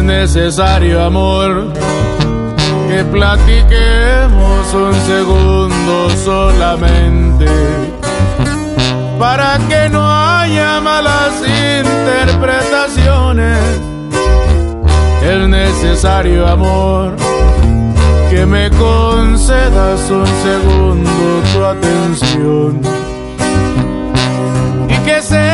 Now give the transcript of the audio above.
necesario, amor, que platiquemos un segundo solamente, para que no haya malas interpretaciones. Es necesario, amor, que me concedas un segundo tu atención, y que sea